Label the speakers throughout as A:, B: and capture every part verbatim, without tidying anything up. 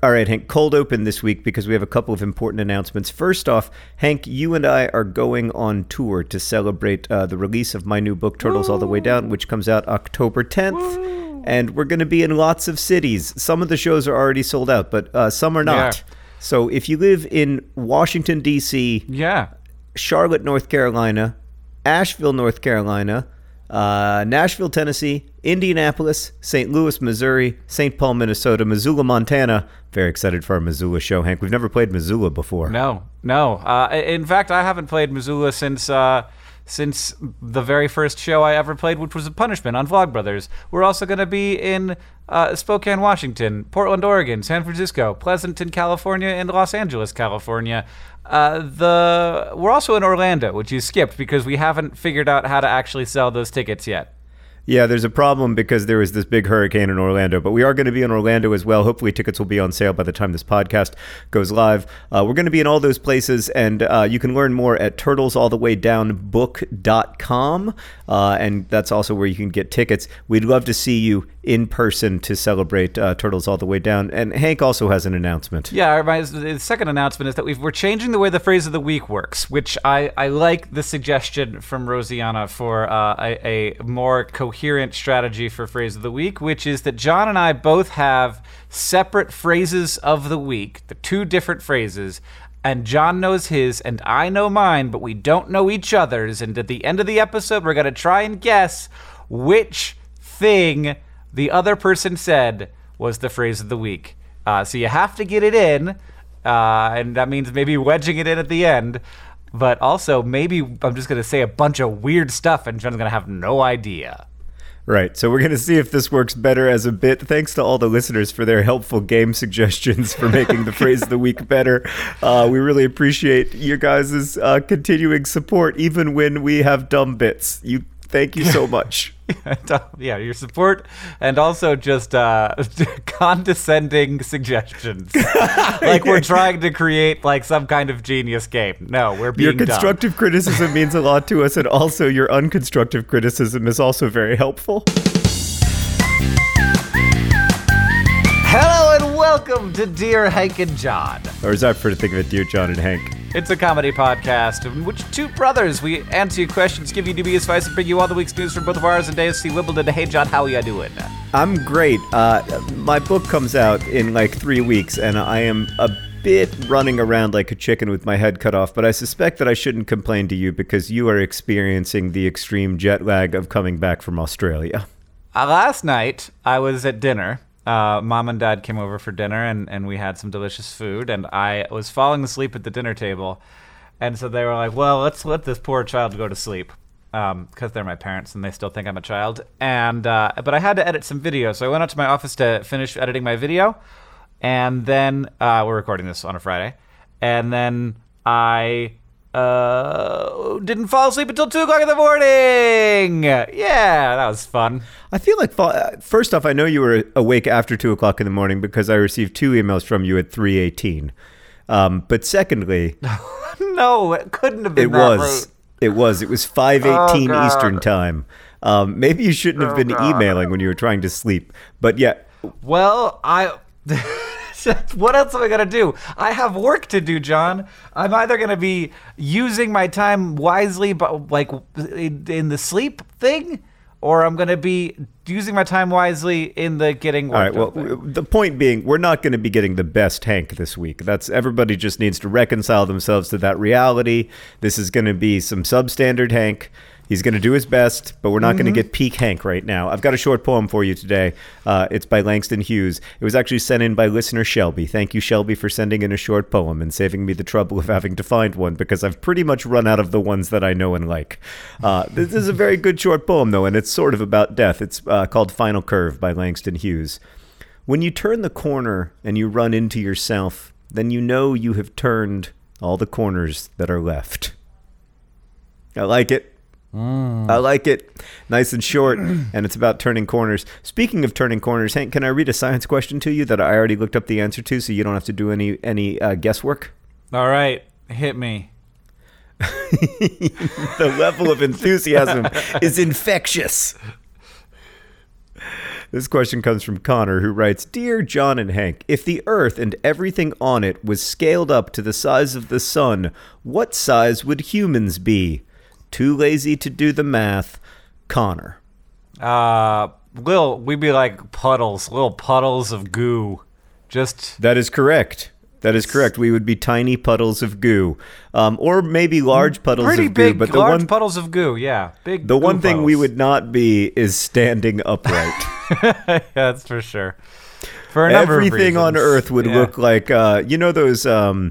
A: All right, Hank, cold open this week because we have a couple of important announcements. First off, Hank, you and I are going on tour to celebrate uh, the release of my new book, Turtles Woo! All the Way Down, which comes out October tenth. Woo! And we're going to be in lots of cities. Some of the shows are already sold out, but uh, some are not. Yeah. So if you live in Washington, D C,
B: yeah.
A: Charlotte, North Carolina, Asheville, North Carolina, uh, Nashville, Tennessee, Indianapolis, Saint Louis, Missouri, Saint Paul, Minnesota, Missoula, Montana. Very excited for our Missoula show, Hank. We've never played Missoula before.
B: No, no. Uh, in fact, I haven't played Missoula since uh, since the very first show I ever played, which was a Punishment on Vlogbrothers. We're also going to be in uh, Spokane, Washington, Portland, Oregon, San Francisco, Pleasanton, California, and Los Angeles, California. Uh, the we're also in Orlando, which you skipped because we haven't figured out how to actually sell those tickets yet.
A: Yeah, there's a problem because there was this big hurricane in Orlando, but we are going to be in Orlando as well. Hopefully tickets will be on sale by the time this podcast goes live. Uh, we're going to be in all those places, and uh, you can learn more at turtles all the way down book dot com, uh, and that's also where you can get tickets. We'd love to see you in person to celebrate uh, Turtles All the Way Down. And Hank also has an announcement.
B: Yeah, my the second announcement is that we've, we're changing the way the phrase of the week works, which I, I like the suggestion from Rosianna for uh, a, a more coherent strategy for phrase of the week, which is that John and I both have separate phrases of the week, the two different phrases, and John knows his and I know mine, but we don't know each other's. And at the end of the episode, we're going to try and guess which thing the other person said was the phrase of the week. Uh, so you have to get it in, uh, and that means maybe wedging it in at the end. But also, maybe I'm just going to say a bunch of weird stuff, and John's going to have no idea.
A: Right, so we're going to see if this works better as a bit. Thanks to all the listeners for their helpful game suggestions for making the phrase of the week better. Uh, we really appreciate you guys' uh, continuing support, even when we have dumb bits. You Thank you so much.
B: Yeah, your support and also just uh, condescending suggestions. Like we're trying to create like some kind of genius game. No, we're being
A: Your constructive
B: dumb.
A: criticism means a lot to us, and also your unconstructive criticism is also very helpful.
B: Hello and welcome to Dear Hank and John.
A: Or as I prefer to think of it, Dear John and Hank.
B: It's a comedy podcast in which two brothers, we answer your questions, give you dubious advice, and bring you all the week's news from both of ours and A S C Wimbledon. Hey, John, how are you doing?
A: I'm great. Uh, my book comes out in like three weeks, and I am a bit running around like a chicken with my head cut off, but I suspect that I shouldn't complain to you because you are experiencing the extreme jet lag of coming back from Australia.
B: Uh, last night, I was at dinner. Uh, Mom and Dad came over for dinner, and, and we had some delicious food, and I was falling asleep at the dinner table, and so they were like, well, let's let this poor child go to sleep, um, because they're my parents, and they still think I'm a child, and uh, but I had to edit some video, so I went out to my office to finish editing my video, and then, uh, we're recording this on a Friday, and then I... Uh, didn't fall asleep until two o'clock in the morning. Yeah, that was fun.
A: I feel like, first off, I know you were awake after two o'clock in the morning because I received two emails from you at three eighteen. Um, but secondly,
B: no, it couldn't have been.
A: It
B: that
A: was.
B: late.
A: It was. It was five eighteen
B: oh,
A: Eastern time. Um, maybe you shouldn't have
B: oh,
A: been
B: God.
A: emailing when you were trying to sleep. But yeah.
B: Well, I. What else am I going to do? I have work to do, John. I'm either going to be using my time wisely, but like in the sleep thing, or I'm going to be using my time wisely in the getting work.
A: All right, well, thing. The point being, we're not going to be getting the best Hank this week. That's everybody just needs to reconcile themselves to that reality. This is going to be some substandard Hank. He's going to do his best, but we're not mm-hmm. going to get peak Hank right now. I've got a short poem for you today. Uh, it's by Langston Hughes. It was actually sent in by listener Shelby. Thank you, Shelby, for sending in a short poem and saving me the trouble of having to find one because I've pretty much run out of the ones that I know and like. Uh, this is a very good short poem, though, and it's sort of about death. It's uh, called Final Curve by Langston Hughes. When you turn the corner and you run into yourself, then you know you have turned all the corners that are left. I like it. Mm. I like it. Nice and short, and it's about turning corners. Speaking of turning corners, Hank, can I read a science question to you that I already looked up the answer to so you don't have to do any, any uh, guesswork?
B: All right. Hit me.
A: The level of enthusiasm is infectious. This question comes from Connor, who writes, Dear John and Hank, if the Earth and everything on it was scaled up to the size of the sun, what size would humans be? Too lazy to do the math. Connor.
B: Uh, Lil, we'd be like puddles, little puddles of goo. Just
A: That is correct. That is correct. We would be tiny puddles of goo, um, or maybe large puddles
B: pretty
A: of goo.
B: big,
A: But the
B: large
A: one,
B: puddles of goo. Yeah, big.
A: the
B: goo
A: one thing we
B: puddles.
A: would not be is standing upright.
B: Yeah, that's for sure. For a number
A: Everything
B: of
A: on
B: reasons.
A: Earth would
B: Yeah.
A: look like uh, you know those um,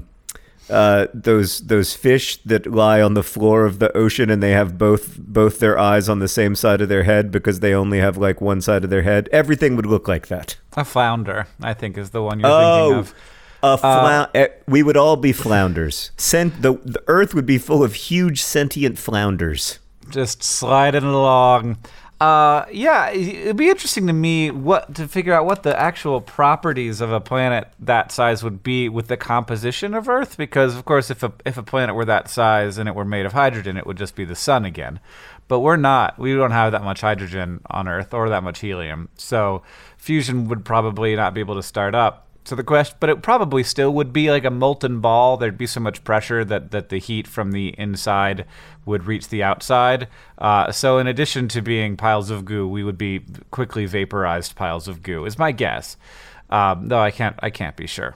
A: uh, those those fish that lie on the floor of the ocean and they have both both their eyes on the same side of their head because they only have like one side of their head. Everything would look like that.
B: A flounder, I think, is the one you're
A: Oh.
B: thinking of.
A: A flou- uh, we would all be flounders. Cent- the, the Earth would be full of huge sentient flounders.
B: Just sliding along. Uh, yeah, it'd be interesting to me what to figure out what the actual properties of a planet that size would be with the composition of Earth, because of course, if a if a planet were that size and it were made of hydrogen, it would just be the sun again. But we're not. We don't have that much hydrogen on Earth or that much helium, so fusion would probably not be able to start up. So the question, but it probably still would be like a molten ball. There'd be so much pressure that, that the heat from the inside would reach the outside. Uh, so in addition to being piles of goo, we would be quickly vaporized piles of goo, is my guess. Um, though I can't, I can't be sure.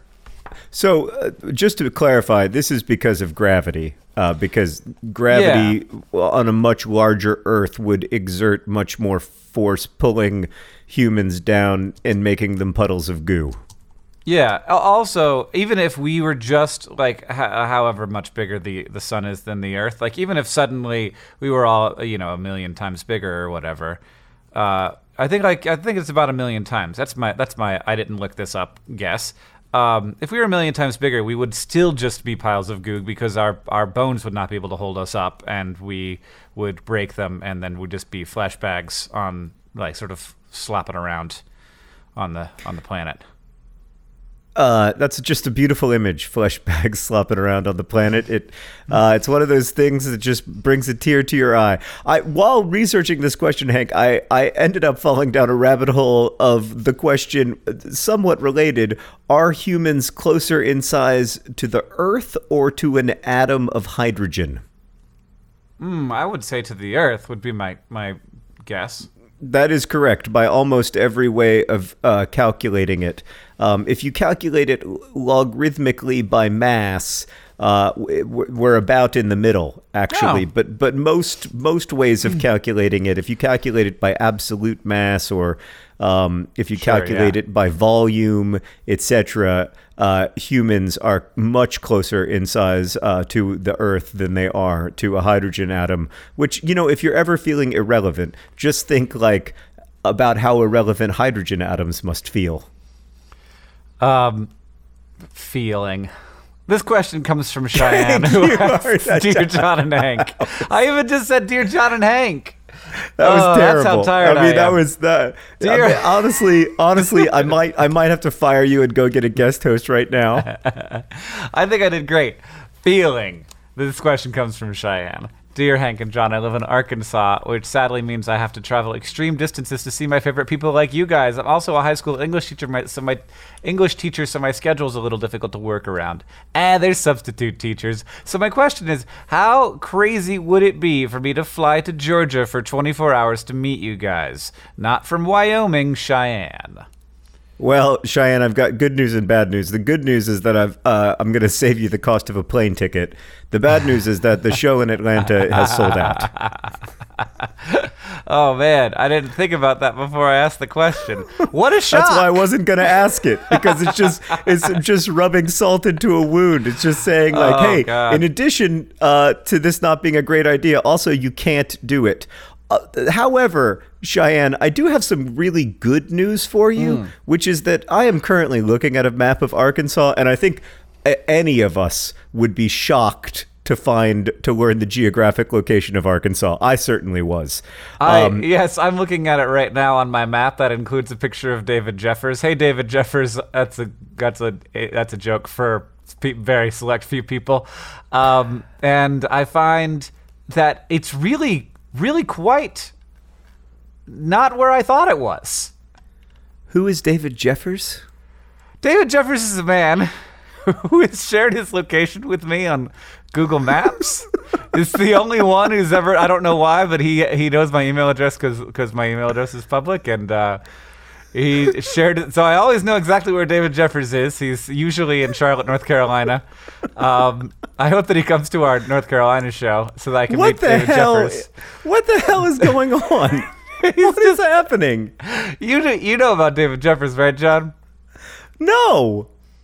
A: So, uh, just to clarify, this is because of gravity. Uh, because gravity on a much larger Earth would exert much more force, pulling humans down and making them puddles of goo.
B: Yeah. al- Also, even if we were just like, h- however much bigger the, the sun is than the Earth, like even if suddenly we were all, you know, a million times bigger or whatever, uh, I think like I think it's about a million times. That's my that's my I didn't look this up guess. Um, if we were a million times bigger, we would still just be piles of goo because our our bones would not be able to hold us up, and we would break them, and then would just be flesh bags on like sort of slapping around on the on the planet.
A: Uh, that's just a beautiful image. Flesh bags slopping around on the planet. It, uh, it's one of those things that just brings a tear to your eye. I, while researching this question, Hank, I, I ended up falling down a rabbit hole of the question, somewhat related: are humans closer in size to the Earth or to an atom of hydrogen?
B: Hmm, I would say to the Earth would be my my guess.
A: That is correct by almost every way of uh, calculating it. Um, if you calculate it logarithmically by mass, uh, we're about in the middle, actually.
B: Oh.
A: But but most most ways of calculating it, if you calculate it by absolute mass, or um, if you
B: Sure,
A: calculate
B: yeah.
A: it by volume, et cetera, uh, humans are much closer in size uh, to the Earth than they are to a hydrogen atom. Which, you know, if you're ever feeling irrelevant, just think like about how irrelevant hydrogen atoms must feel.
B: Um, feeling. This question comes from Cheyenne,
A: Thank
B: who
A: you,
B: asks,
A: Art.
B: Dear John and Hank. I even just said, Dear John and Hank.
A: That was
B: Oh,
A: terrible.
B: that's how tired
A: I mean,
B: I
A: that
B: am.
A: was the. I
B: Dear-
A: mean, honestly, honestly, I might, I might have to fire you and go get a guest host right now.
B: I think I did great. Feeling. This question comes from Cheyenne. Dear Hank and John, I live in Arkansas, which sadly means I have to travel extreme distances to see my favorite people like you guys. I'm also a high school English teacher, my, so my English teacher, so my schedule's a little difficult to work around. And there's substitute teachers. So my question is, how crazy would it be for me to fly to Georgia for twenty-four hours to meet you guys? Not from Wyoming, Cheyenne.
A: Well, Cheyenne, I've got good news and bad news. The good news is that I've, uh, I'm going to save you the cost of a plane ticket. The bad news is that the show in Atlanta has sold out.
B: Oh man, I didn't think about that before I asked the question. What a shock!
A: That's why I wasn't going to ask it, because it's just it's just rubbing salt into a wound. It's just saying like,
B: Oh,
A: hey,
B: God.
A: in addition uh, to this not being a great idea, also you can't do it. Uh, however, Cheyenne, I do have some really good news for you,
B: Mm.
A: which is that I am currently looking at a map of Arkansas, and I think a- any of us would be shocked to find, to learn the geographic location of Arkansas. I certainly was.
B: I,
A: Um,
B: yes, I'm looking at it right now on my map. That includes a picture of David Jeffers. Hey, David Jeffers, that's a that's a that's a joke for pe- very select few people. Um, and I find that it's really, really quite not where I thought it was.
A: Who is David Jeffers?
B: David Jeffers is a man who has shared his location with me on Google Maps. It's the only one who's ever, I don't know why, but he he knows my email address because my email address is public, and uh, he shared it. So I always know exactly where David Jeffers is. He's usually in Charlotte, North Carolina. Um, I hope that he comes to our North Carolina show so that I can
A: what
B: meet
A: the
B: David
A: hell,
B: Jeffers.
A: What the hell is going on? What is just, happening?
B: You know, you know about David Jeffers, right, John?
A: No.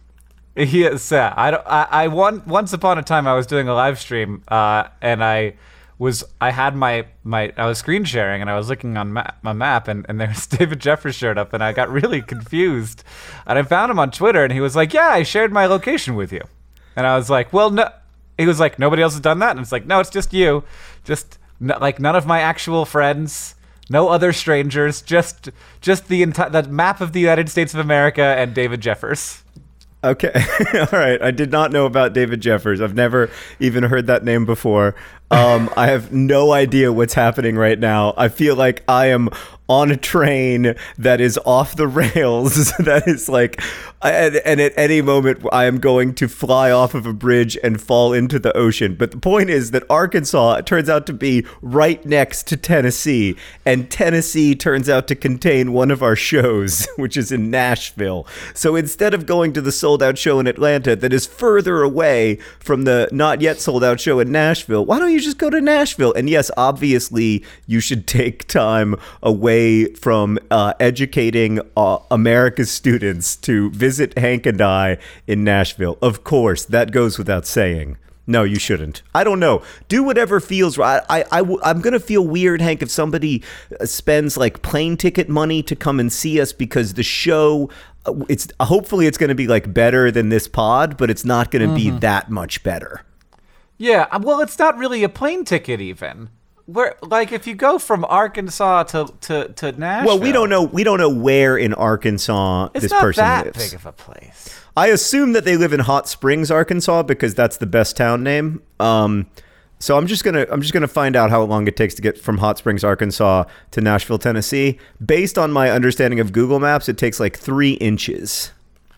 B: He is. Uh, I don't. I, I one, once upon a time I was doing a live stream, uh, and I was. I had my, my. I was screen sharing, and I was looking on ma- my map, and, and there's David Jeffers showed up, and I got really confused. And I found him on Twitter, and he was like, "Yeah, I shared my location with you," and I was like, "Well, no." He was like, "Nobody else has done that," and it's like, "No, it's just you, just n- like none of my actual friends." No other strangers, just just the entire the map of the United States of America and David Jeffers.
A: Okay. All right. I did not know about David Jeffers. I've never even heard that name before. Um, I have no idea what's happening right now. I feel like I am on a train that is off the rails. That is like, and, and at any moment I am going to fly off of a bridge and fall into the ocean. But the point is that Arkansas turns out to be right next to Tennessee, and Tennessee turns out to contain one of our shows, which is in Nashville. So instead of going to the sold out show in Atlanta that is further away from the not yet sold out show in Nashville, why don't you just go to Nashville? And yes, obviously you should take time away from uh, educating uh, America's students to visit Hank and I in Nashville. Of course, that goes without saying. No, you shouldn't. I don't know. Do whatever feels right. I, I, I, I'm going to feel weird, Hank, if somebody spends like plane ticket money to come and see us because the show, it's hopefully it's going to be like better than this pod, but it's not going to mm-hmm. be that much better.
B: Yeah, well, it's not really a plane ticket even. Where, like, if you go from Arkansas to, to, to Nashville.
A: Well, we don't know. We don't know where in Arkansas this person lives.
B: It's not that big of a place.
A: I assume that they live in Hot Springs, Arkansas, because that's the best town name. Um, so I'm just gonna I'm just gonna find out how long it takes to get from Hot Springs, Arkansas, to Nashville, Tennessee. Based on my understanding of Google Maps, it takes like three inches.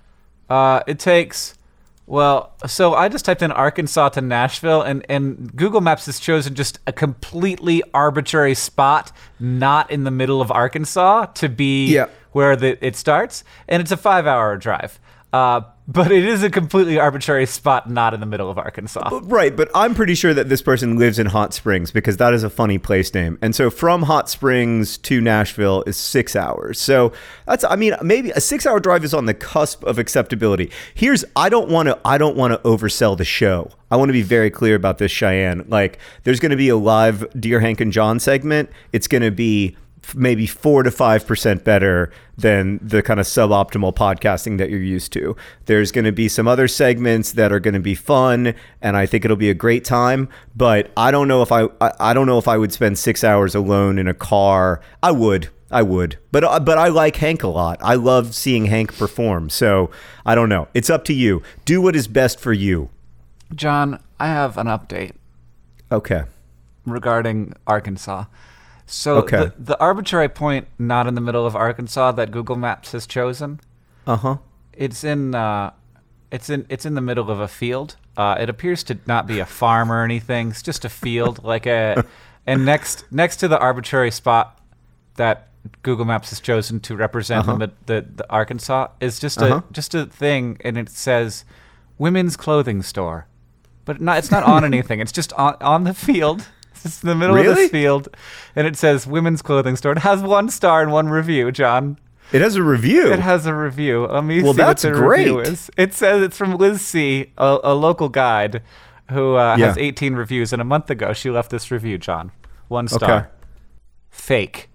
B: Uh, it takes. Well, so I just typed in Arkansas to Nashville, and, and Google Maps has chosen just a completely arbitrary spot, not in the middle of Arkansas, to be yeah. where the, it starts, and it's a five-hour drive. Uh, but it is a completely arbitrary spot, not in the middle of Arkansas.
A: Right, but I'm pretty sure that this person lives in Hot Springs because that is a funny place name. And so from Hot Springs to Nashville is six hours. So that's, I mean, maybe a six-hour drive is on the cusp of acceptability. Here's, I don't want to, I don't want to oversell the show. I want to be very clear about this, Cheyenne. Like, there's going to be a live Dear Hank and John segment. It's going to be maybe four to five percent better than the kind of suboptimal podcasting that you're used to. There's going to be some other segments that are going to be fun, and I think it'll be a great time. But I don't know if I, I, I don't know if I would spend six hours alone in a car. I would, I would, but but I like Hank a lot. I love seeing Hank perform. So I don't know. It's up to you. Do what is best for you.
B: John, I have an update.
A: Okay.
B: Regarding Arkansas. So
A: okay.
B: the, the arbitrary point not in the middle of Arkansas that Google Maps has chosen,
A: uh-huh.
B: It's in uh, it's in it's in the middle of a field. Uh, it appears to not be a farm or anything. It's just a field, like a and next next to the arbitrary spot that Google Maps has chosen to represent uh-huh. the, the the Arkansas is just uh-huh. a just a thing, and it says women's clothing store, but not it's not on anything. It's just on on the field. It's in the middle
A: really?
B: of this field, and it says women's clothing store. It has one star and one review, John.
A: It has a review?
B: It has a review. Let me
A: well,
B: see
A: that's
B: what the
A: great.
B: review is. It says it's from Liz C., a, a local guide who uh,
A: yeah.
B: has eighteen reviews, and a month ago she left this review, John. One star.
A: Okay.
B: Fake.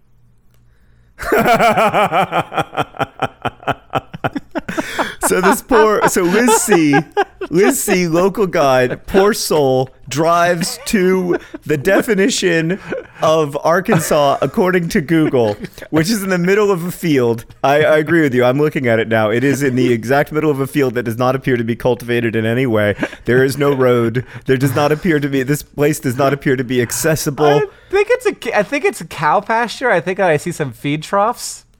A: So this poor, so Liz C., Liz C., local guide, poor soul, drives to the definition of Arkansas according to Google, which is in the middle of a field. I, I agree with you. I'm looking at it now. It is in the exact middle of a field that does not appear to be cultivated in any way. There is no road. There does not appear to be, this place does not appear to be accessible.
B: I think it's a, I think it's a cow pasture. I think I see some feed troughs.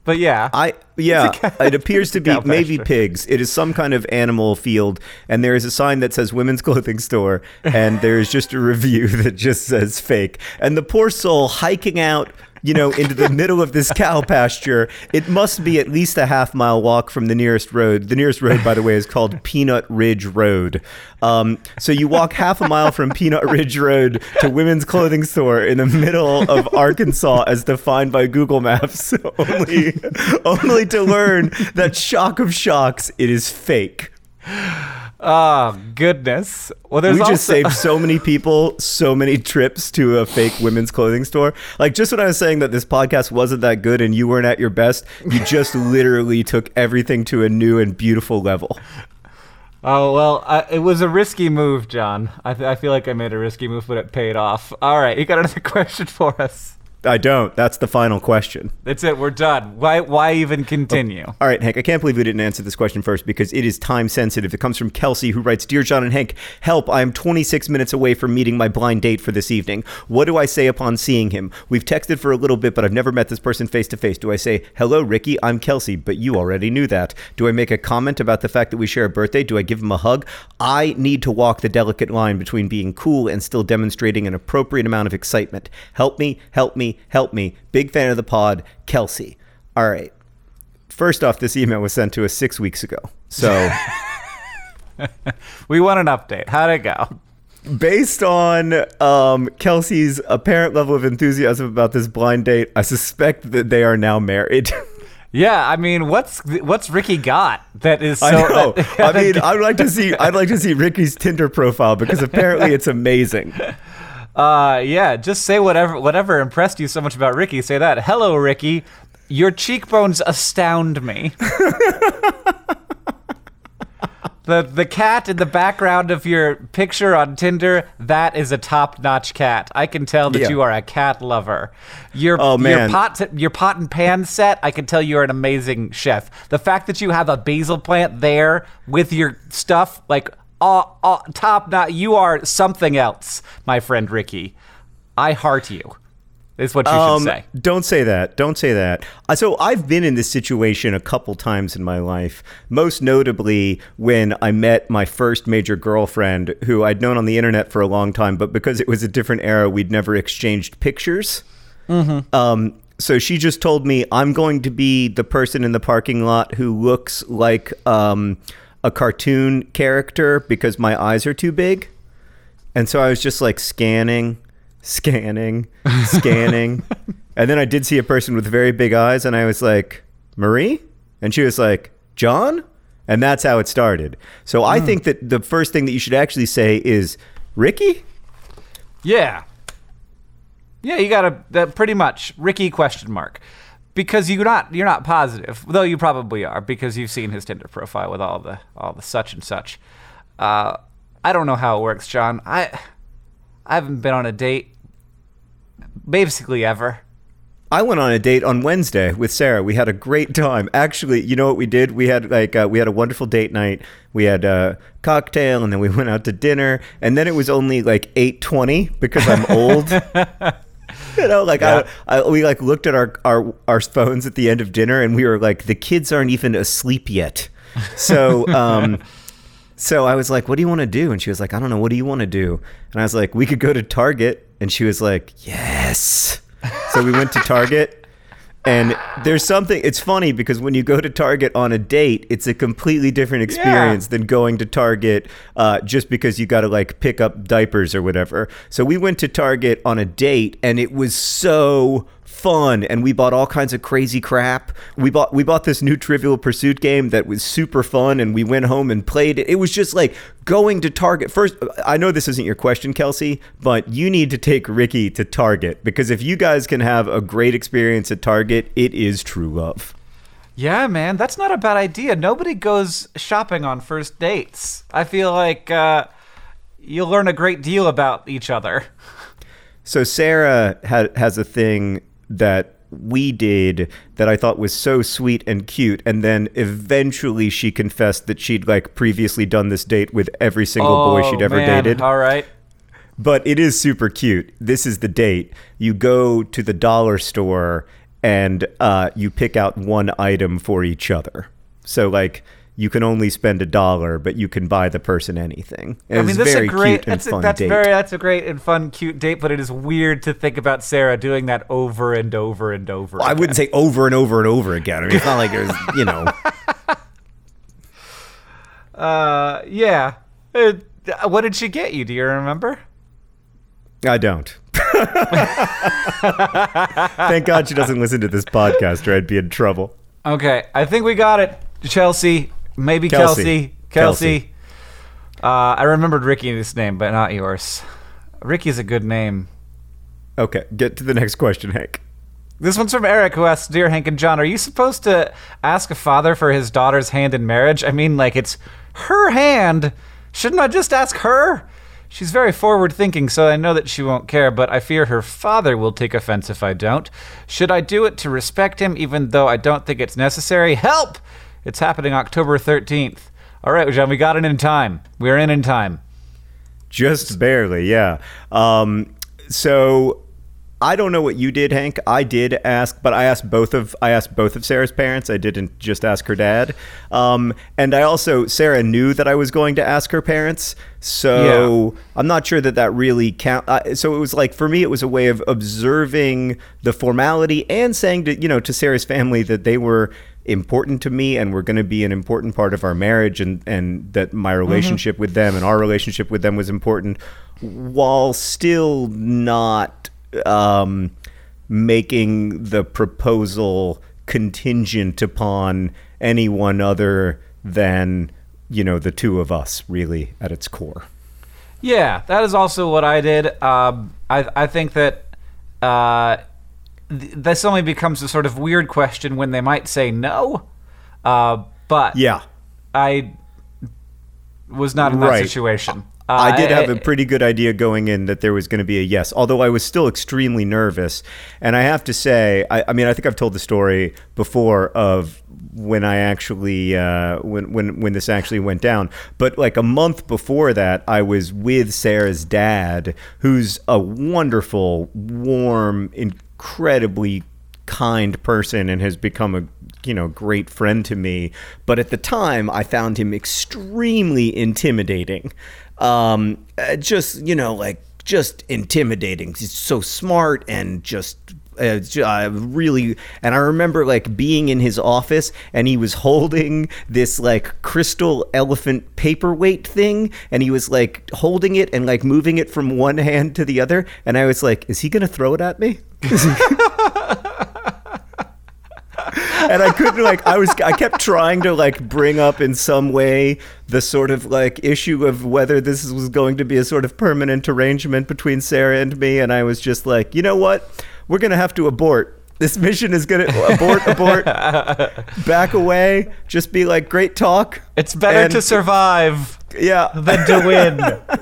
B: But yeah.
A: I yeah, it appears to be
B: cow
A: maybe
B: pasture.
A: pigs. It is some kind of animal field, and there is a sign that says women's clothing store, and there is just a review that just says fake. And the poor soul hiking out, you know, into the middle of this cow pasture. It must be at least a half mile walk from the nearest road. The nearest road, by the way, is called Peanut Ridge Road. Um, so you walk half a mile from Peanut Ridge Road to women's clothing store in the middle of Arkansas as defined by Google Maps, only, only to learn that shock of shocks, it is fake.
B: Oh, goodness. Well, there's
A: we
B: also-
A: just saved so many people so many trips to a fake women's clothing store. Like, just when I was saying that this podcast wasn't that good and you weren't at your best, you just literally took everything to a new and beautiful level.
B: Oh, well, I, it was a risky move, John. I, th- I feel like I made a risky move, but it paid off. All right, you got another question for us?
A: I don't. That's the final question.
B: That's it. We're done. Why Why even continue?
A: All right, Hank, I can't believe we didn't answer this question first because it is time sensitive. It comes from Kelsey, who writes, Dear John and Hank, help, I am twenty-six minutes away from meeting my blind date for this evening. What do I say upon seeing him? We've texted for a little bit, but I've never met this person face to face. Do I say, hello, Ricky, I'm Kelsey, but you already knew that? Do I make a comment about the fact that we share a birthday? Do I give him a hug? I need to walk the delicate line between being cool and still demonstrating an appropriate amount of excitement. Help me, help me, help me. Big fan of the pod, Kelsey. All right. First off, this email was sent to us six weeks ago. So
B: We want an update. How'd it go?
A: based on um, Kelsey's apparent level of enthusiasm about this blind date, I suspect that they are now married.
B: Yeah, I mean, what's what's Ricky got that is so...
A: I know.
B: that-
A: I mean, I'd like to see I'd like to see Ricky's Tinder profile because apparently it's amazing.
B: Uh, yeah, just say whatever whatever impressed you so much about Ricky. Say that. Hello, Ricky. Your cheekbones astound me. the the cat in the background of your picture on Tinder, that is a top-notch cat. I can tell that
A: Yeah.
B: you are a cat lover. Your
A: Oh, man.
B: your pot your pot and pan set, I can tell you're an amazing chef. The fact that you have a basil plant there with your stuff, like Uh, uh, top notch. You are something else, my friend Ricky. I heart you, is what you
A: Um,
B: should say.
A: Don't say that. Don't say that. Uh, So I've been in this situation a couple times in my life, most notably when I met my first major girlfriend who I'd known on the internet for a long time, but because it was a different era, we'd never exchanged pictures. Mm-hmm. Um, so she just told me, I'm going to be the person in the parking lot who looks like um, a cartoon character because my eyes are too big. And so I was just like scanning, scanning, scanning. And then I did see a person with very big eyes and I was like, Marie? And she was like, John? And that's how it started. So I
B: Mm.
A: think that the first thing that you should actually say is, Ricky?
B: Yeah. Yeah, you gotta, that pretty much, Ricky question mark. Because you're not you're not positive, though you probably are, because you've seen his Tinder profile with all the all the such and such. Uh, I don't know how it works, John. I I haven't been on a date basically ever.
A: I went on a date on Wednesday with Sarah. We had a great time. Actually, you know what we did? We had like uh, we had a wonderful date night. We had a cocktail and then we went out to dinner. And then it was only like eight twenty because I'm old. You know, like
B: Yeah.
A: I, I, we like looked at our, our our phones at the end of dinner, and we were like, the kids aren't even asleep yet. So, um, so I was like, "What do you want to do?" And she was like, "I don't know. What do you want to do?" And I was like, "We could go to Target." And she was like, "Yes." So we went to Target. And there's something, it's funny because when you go to Target on a date, it's a completely different experience
B: Yeah.
A: than going to Target uh, just because you got to like pick up diapers or whatever. So we went to Target on a date and it was so fun, and we bought all kinds of crazy crap. We bought we bought this new Trivial Pursuit game that was super fun, and we went home and played it. It was just like going to Target. First, I know this isn't your question, Kelsey, but you need to take Ricky to Target, because if you guys can have a great experience at Target, it is true love.
B: Yeah, man, that's not a bad idea. Nobody goes shopping on first dates. I feel like uh, you'll learn a great deal about each other.
A: So Sarah ha- has a thing that we did that I thought was so sweet and cute, and then eventually she confessed that she'd like previously done this date with every single boy she'd ever
B: Oh, man.
A: dated.
B: All right.
A: But it is super cute. This is the date. You go to the dollar store and uh, you pick out one item for each other. So like you can only spend a dollar, but you can buy the person anything. It
B: I mean, this is a great.
A: Cute and
B: that's
A: fun
B: a, that's
A: date.
B: very. That's a great and fun, cute date. But it is weird to think about Sarah doing that over and over and over.
A: Well, I wouldn't say over and over and over again. I mean, it's not like there's, you know.
B: Uh, yeah. Uh, what did she get you? Do you remember?
A: I don't. Thank God she doesn't listen to this podcast, or I'd be in trouble.
B: Okay, I think we got it. Chelsea, maybe
A: Kelsey.
B: Kelsey. Kelsey. Uh, I remembered Ricky's name, but not yours. Ricky's a good name.
A: Okay, get to the next question, Hank.
B: This one's from Eric, who asks, Dear Hank and John, are you supposed to ask a father for his daughter's hand in marriage? I mean, like, it's her hand. Shouldn't I just ask her? She's very forward-thinking, so I know that she won't care, but I fear her father will take offense if I don't. Should I do it to respect him, even though I don't think it's necessary? Help! It's happening October thirteenth. All right, John, we got it in time. We're in in time.
A: Just barely, yeah. Um, so I don't know what you did, Hank. I did ask, but I asked both of I asked both of Sarah's parents. I didn't just ask her dad. Um, and I also Sarah knew that I was going to ask her parents, so yeah. I'm not sure that that really count. Uh, so it was like for me, it was a way of observing the formality and saying to you know to Sarah's family that they were important to me and were going to be an important part of our marriage, and and that my relationship mm-hmm. with them and our relationship with them was important, while still not um, making the proposal contingent upon anyone other than, you know, the two of us, really, at its core.
B: Yeah, that is also what I did. Um, I, I think that uh, th- this only becomes a sort of weird question when they might say no. Uh, but
A: yeah,
B: I was not in that
A: right.
B: situation. Uh,
A: I did have
B: I,
A: a pretty good idea going in that there was going to be a yes, although I was still extremely nervous. And I have to say, I, I mean, I think I've told the story before of when I actually, uh, when, when, when this actually went down. But like a month before that, I was with Sarah's dad, who's a wonderful, warm, incredibly kind person and has become a you know great friend to me. But at the time, I found him extremely intimidating. Um, uh, just, you know, like, just intimidating. He's so smart and just uh, uh, really, and I remember, like, being in his office, and he was holding this, like, crystal elephant paperweight thing, and he was, like, holding it and, like, moving it from one hand to the other, and I was like, is he gonna throw it at me? And I couldn't, like, I was, I kept trying to, like, bring up in some way the sort of, like, issue of whether this was going to be a sort of permanent arrangement between Sarah and me. And I was just like, you know what? We're going to have to abort. This mission is going to abort, abort, back away, just be like, great talk.
B: It's better and, to survive
A: yeah.
B: than to win.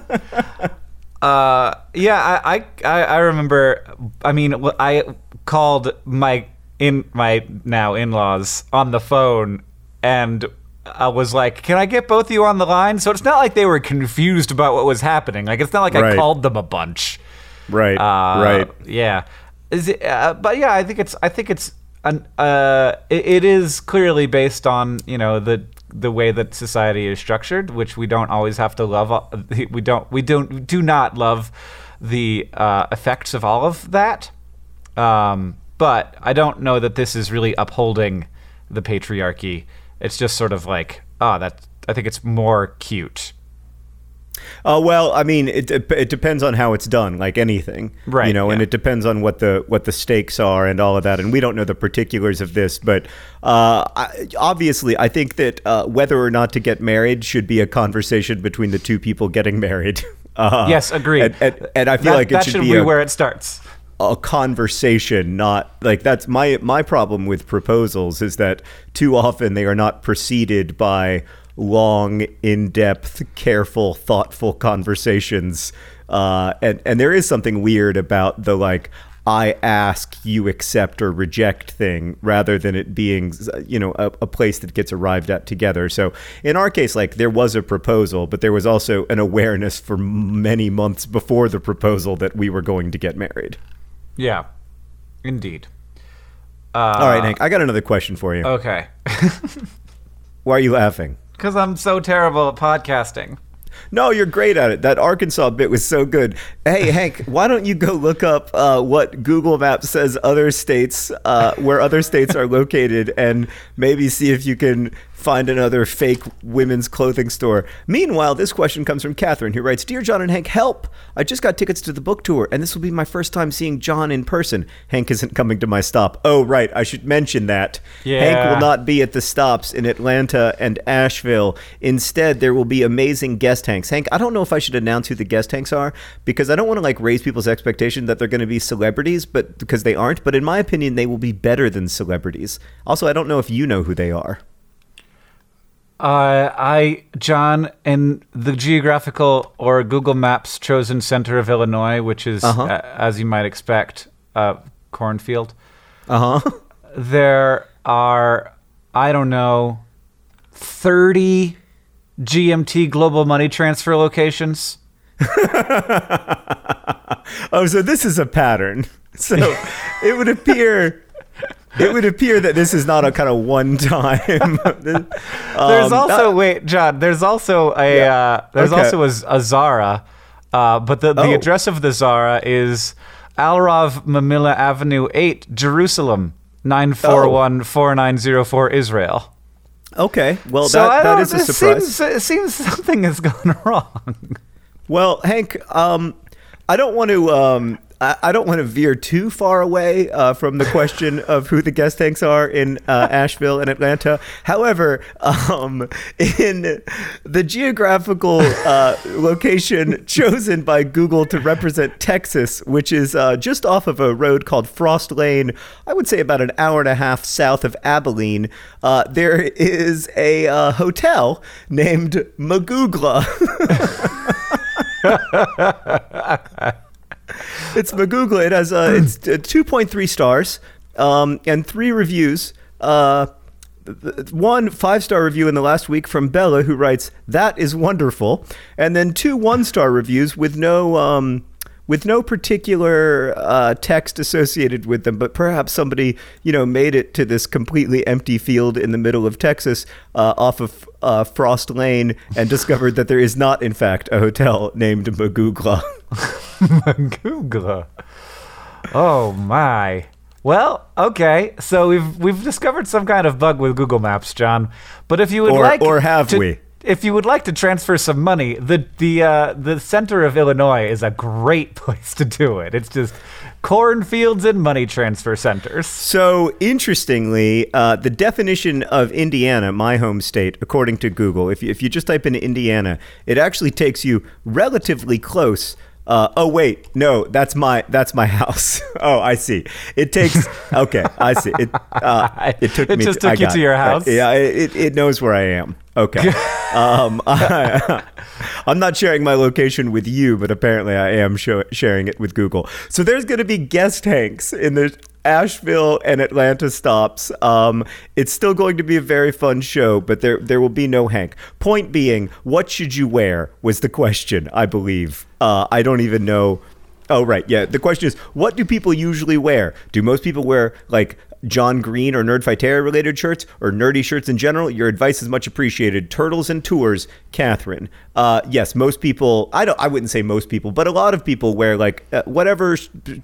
B: uh, yeah, I, I, I remember, I mean, I called my in my now in-laws on the phone, and I was like, can I get both of you on the line? So it's not like they were confused about what was happening. Like, it's not like
A: right.
B: I called them a bunch.
A: Right.
B: Uh,
A: right.
B: Yeah. Is it, uh, but yeah, I think it's, I think it's, an, uh, it, it is clearly based on, you know, the, the way that society is structured, which we don't always have to love. We don't, we don't, do not love the uh, effects of all of that. Um, But I don't know that this is really upholding the patriarchy. It's just sort of like, oh, that. I think it's more cute.
A: Uh, well, I mean, it it depends on how it's done, like anything,
B: right?
A: You know,
B: yeah.
A: and it depends on what the what the stakes are and all of that. And we don't know the particulars of this, but uh, I, obviously, I think that uh, whether or not to get married should be a conversation between the two people getting married. Uh,
B: yes, agreed.
A: And, and, and I feel
B: that,
A: like it
B: that
A: should,
B: should
A: be,
B: be
A: a,
B: where it starts.
A: A conversation, not like that's my my problem with proposals is that too often they are not preceded by long, in-depth, careful, thoughtful conversations, uh, and and there is something weird about the like I ask, you accept or reject thing, rather than it being, you know, a, a place that gets arrived at together. So in our case, like, there was a proposal, but there was also an awareness for many months before the proposal that we were going to get married.
B: Yeah, indeed. Uh,
A: All right, Hank, I got another question for you.
B: Okay.
A: Why are you laughing?
B: Because I'm so terrible at podcasting.
A: No, you're great at it. That Arkansas bit was so good. Hey, Hank, why don't you go look up uh, what Google Maps says other states, uh, where other states are located, and maybe see if you can find another fake women's clothing store. Meanwhile, this question comes from Catherine, who writes, Dear John and Hank, help! I just got tickets to the book tour, and this will be my first time seeing John in person. Hank isn't coming to my stop. Oh, right, I should mention that.
B: Yeah.
A: Hank will not be at the stops in Atlanta and Asheville. Instead, there will be amazing guest Hanks. Hank, I don't know if I should announce who the guest Hanks are, because I don't want to like raise people's expectation that they're going to be celebrities, but because they aren't. But in my opinion, they will be better than celebrities. Also, I don't know if you know who they are.
B: Uh, I, John, in the geographical or Google Maps chosen center of Illinois, which is,
A: Uh-huh.
B: uh, as you might expect, a cornfield,
A: Uh-huh.
B: there are, I don't know, thirty G M T global money transfer locations.
A: Oh, so this is a pattern. So it would appear... It would appear that this is not a kind of one time. um,
B: There's also
A: that-
B: wait, John. There's also a
A: Yeah.
B: uh, there's
A: Okay.
B: also a, a Zara, uh, but the, the
A: Oh.
B: address of the Zara is Alrav Mamilla Avenue eight, Jerusalem nine four one four nine zero four Israel.
A: Okay, well
B: So I
A: that that
B: don't.
A: is a
B: It
A: surprise.
B: seems, it seems something has gone wrong.
A: Well, Hank, um, I don't want to. Um, I I don't want to veer too far away uh, from the question of who the guest Hanks are in uh, Asheville and Atlanta. However, um, in the geographical uh, location chosen by Google to represent Texas, which is uh, just off of a road called Frost Lane, I would say about an hour and a half south of Abilene, uh, there is a uh, hotel named Magoogla. It's Magoogla. It has uh, it's uh, two point three stars um, and three reviews. Uh, th- th- one five-star review in the last week from Bella, who writes, "That is wonderful," and then two one-star reviews with no um, with no particular uh, text associated with them, but perhaps somebody you know made it to this completely empty field in the middle of Texas uh, off of uh, Frost Lane and discovered that there is not, in fact, a hotel named Magoogla.
B: Google. Oh my. Well, okay. So we've we've discovered some kind of bug with Google Maps, John. But if you would
A: Or-
B: like,
A: or have
B: to,
A: we?
B: If you would like to transfer some money, the the uh, the center of Illinois is a great place to do it. It's just cornfields and money transfer centers.
A: So, interestingly, uh, the definition of Indiana, my home state, according to Google, if you, if you just type in Indiana, it actually takes you relatively close. Uh, oh wait, no, that's my that's my house. Oh, I see. It takes. Okay, I see. It uh, it took
B: It
A: me.
B: just
A: to,
B: took
A: I
B: you
A: got
B: to
A: it.
B: your
A: Uh,
B: house?
A: yeah, it it knows where I am. Okay. um, I, I'm not sharing my location with you, but apparently I am show, sharing it with Google. So there's going to be guest Hanks in the Asheville and Atlanta stops. Um, it's still going to be a very fun show, but there there will be no Hank. Point being, what should you wear was the question, I believe. Uh, I don't even know. Oh, right. Yeah. The question is, what do people usually wear? Do most people wear like John Green or Nerdfightera related shirts or nerdy shirts in general? Your advice is much appreciated. Turtles and tours, Catherine. Uh, yes, most people, I don't, I wouldn't say most people, but a lot of people wear like uh, whatever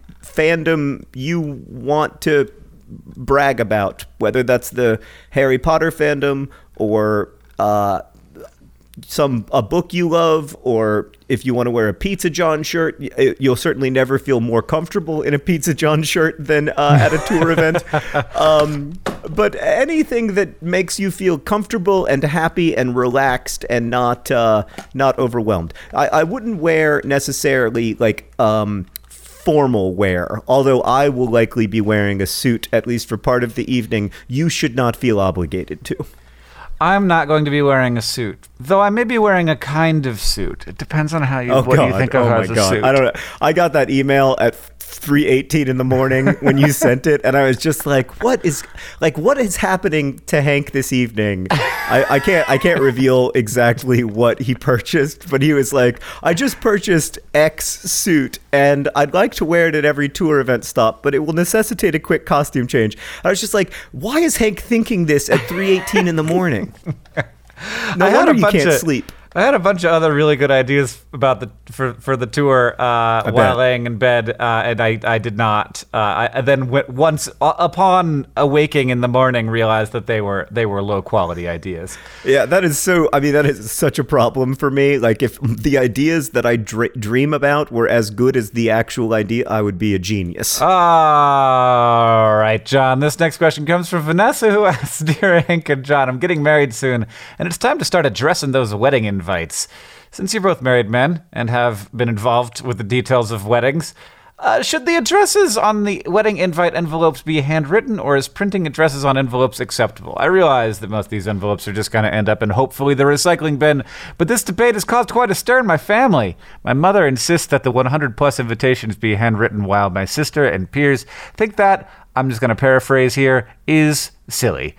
A: fandom you want to brag about, whether that's the Harry Potter fandom or uh, some a book you love, or if you want to wear a Pizza John shirt, you'll certainly never feel more comfortable in a Pizza John shirt than uh, at a tour event. Um, but anything that makes you feel comfortable and happy and relaxed and not uh, not overwhelmed. I, I wouldn't wear necessarily like um, formal wear, although I will likely be wearing a suit at least for part of the evening. You should not feel obligated to.
B: I'm not going to be wearing a suit, though I may be wearing a kind of suit. It depends on how you
A: Oh,
B: what
A: God.
B: you think
A: oh
B: of
A: my
B: as a
A: God.
B: suit.
A: I don't know. I got that email at three eighteen in the morning when you sent it, and I was just like, what is like what is happening to Hank this evening? I, I can't I can't reveal exactly what he purchased, but he was like, I just purchased X suit and I'd like to wear it at every tour event stop, but it will necessitate a quick costume change. I was just like, why is Hank thinking this at three eighteen in the morning? No
B: I
A: wonder
B: had a
A: you
B: bunch
A: can't
B: of,
A: sleep.
B: I had a bunch of other really good ideas about the for, for the tour uh, while
A: bet.
B: laying in bed, uh, and I, I did not. Uh, I, I then went once uh, upon awaking in the morning, realized that they were they were low quality ideas.
A: Yeah, that is so. I mean, that is such a problem for me. Like, if the ideas that I dr- dream about were as good as the actual idea, I would be a genius.
B: All right, John. This next question comes from Vanessa, who asks, "Dear Hank and John, I'm getting married soon, and it's time to start addressing those wedding invites. Since you're both married men and have been involved with the details of weddings, uh, should the addresses on the wedding invite envelopes be handwritten, or is printing addresses on envelopes acceptable? I realize that most of these envelopes are just going to end up in hopefully the recycling bin, but this debate has caused quite a stir in my family. My mother insists that the one hundred plus invitations be handwritten, while my sister and peers think that, I'm just going to paraphrase here, is silly.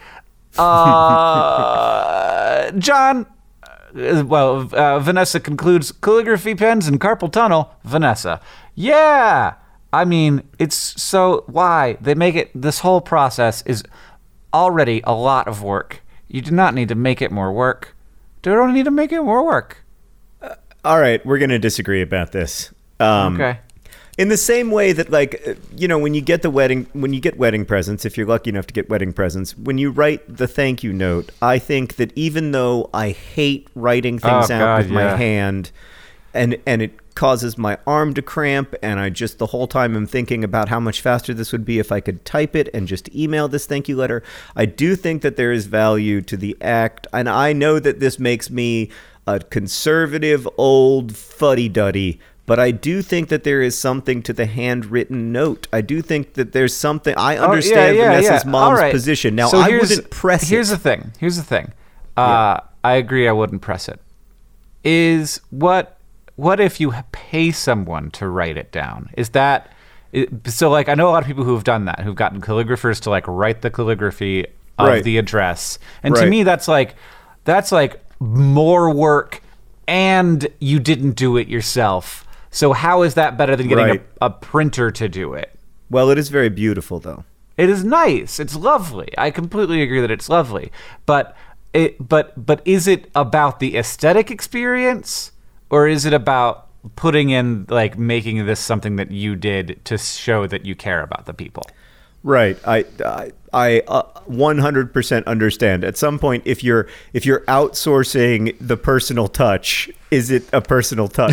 B: Uh, John... Uh, well, uh, Vanessa concludes, calligraphy pens and carpal tunnel. Vanessa. Yeah! I mean, it's so... Why? They make it... This whole process is already a lot of work. You do not need to make it more work. You don't need to make it more work.
A: Uh, all right, we're going to disagree about this. Um,
B: okay.
A: In the same way that, like, you know, when you get the wedding, when you get wedding presents, if you're lucky enough to get wedding presents, when you write the thank you note, I think that even though I hate writing things
B: oh,
A: out
B: God,
A: with my
B: yeah.
A: hand, and and it causes my arm to cramp, and I just the whole time I'm thinking about how much faster this would be if I could type it and just email this thank you letter, I do think that there is value to the act, and I know that this makes me a conservative old fuddy-duddy, but I do think that there is something to the handwritten note. I do think that there's something. I understand
B: oh, yeah, yeah,
A: Vanessa's
B: yeah.
A: mom's
B: right.
A: position. Now,
B: so
A: I wouldn't press
B: here's
A: it.
B: Here's the thing. Here's the thing. Uh,
A: Yeah.
B: I agree I wouldn't press it. Is what what if you pay someone to write it down? Is that... So, like, I know a lot of people who have done that, who've gotten calligraphers to, like, write the calligraphy of
A: Right.
B: the address. And to
A: Right.
B: me, that's like that's like more work, and you didn't do it yourself. So how is that better than getting
A: Right.
B: a, a printer to do it?
A: Well, it is very beautiful, though.
B: It is nice. It's lovely. I completely agree that it's lovely. But it but but is it about the aesthetic experience, or is it about putting in, like, making this something that you did to show that you care about the people?
A: Right. I I, I uh, one hundred percent understand. At some point, if you're if you're outsourcing the personal touch, is it a personal touch?